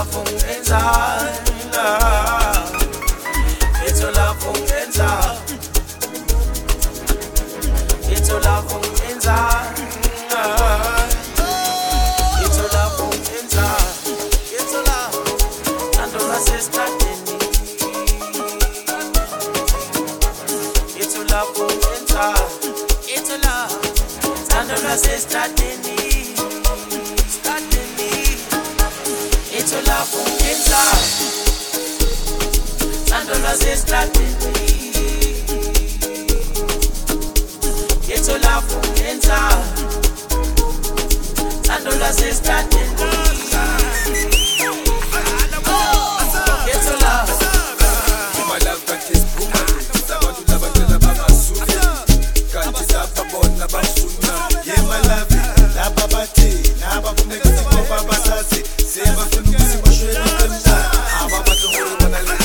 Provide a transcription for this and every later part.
ungenza, itho love ungenza, itho love ungenza, itho love ungenza, itho love, thando lasesitradeni, itho love ungenza, itho love, thando lasesitradeni. Itho love ungenza, thando lasesitradeni. Itho love ungenza, thando lasesitradeni. Itho love, my love kanti isiphuma abantu labantwana bangasule kanti lapha bona bafuna yeah my love laba bathi naba kumeka sikopa basazi sebafuna ukusiboshwela emta aba bazongole bona le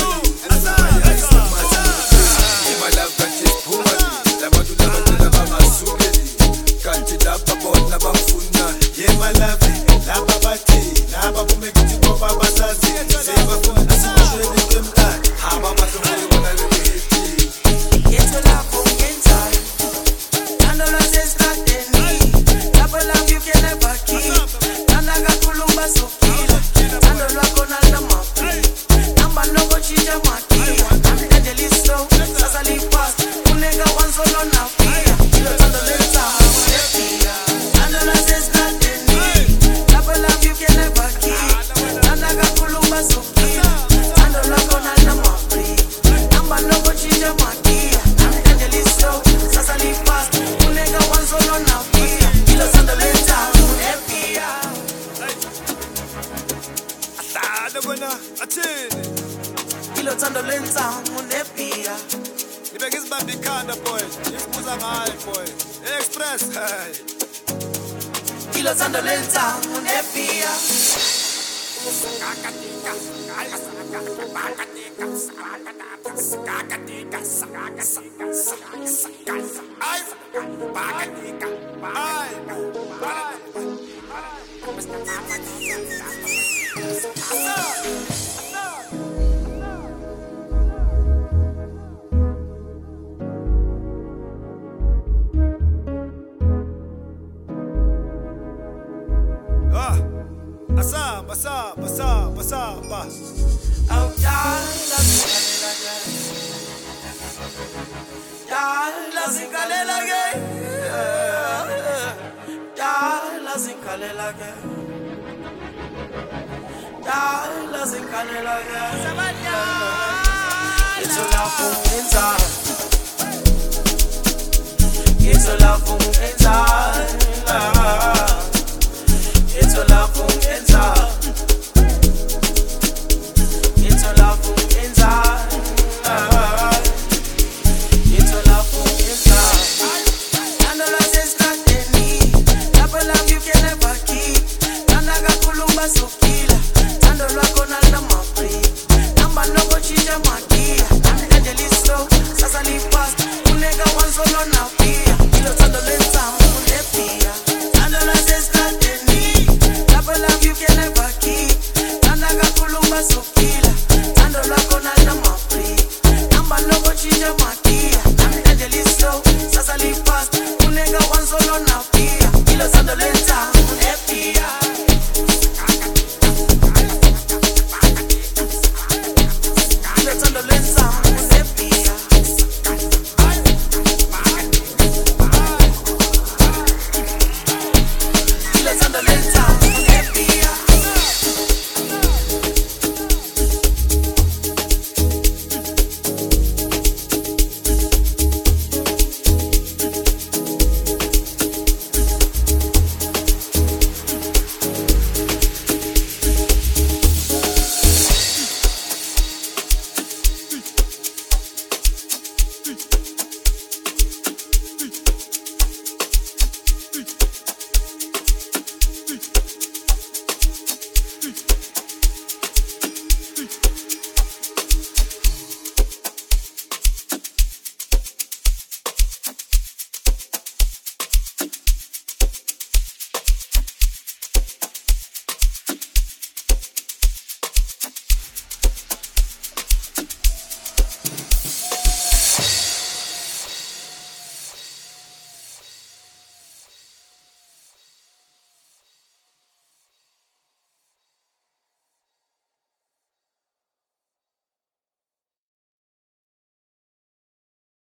my love kanti isiphuma abantu labantwana bangasule kanti lapha bona bafuna yeah my love laba bathi naba kumeka sikopa basazi sebafuna ukusiboshwela emta aba bazongole bona le itho love ungenza, thando lasesitradeni. Lapho love you can never keep, thanda kakhulu bazophila, thando lwakho nalamapi, namba lokutshintsha magia, namhlanje slow, sasa li-fast, funeka wansolo nafia, ilo thando lenza unepia, thando lasesitradeni. Lapho love you can never keep, thanda kakhulu bazophila, thando lwakho nalamapi, namba lokutshintsha magia, namhlanje slow, sasa li-fast, funeka wansolo nafia, ilo thando lenza unepia. ahlala bona athini Ilo thando lenza unepia. Ibeke izibambe ikhanda boy isibuza ngayo boy express hey Ilo thando lenza unepia. Asamba Oh, yala zikalela ge, yala zikalela ge, yala zikalela ge. Itho love ungenza, itho love ungenza, itho love ungenza. Itho love ungenza, itho love ungenza, thando lasesitradeni. Lapho love you can never keep, thanda kakhulu bazophila, thando lwakho nalamapi, namba lokutshintsha magia, namhlanje li-slow, sasa li-fast, funeka wansolo nafia.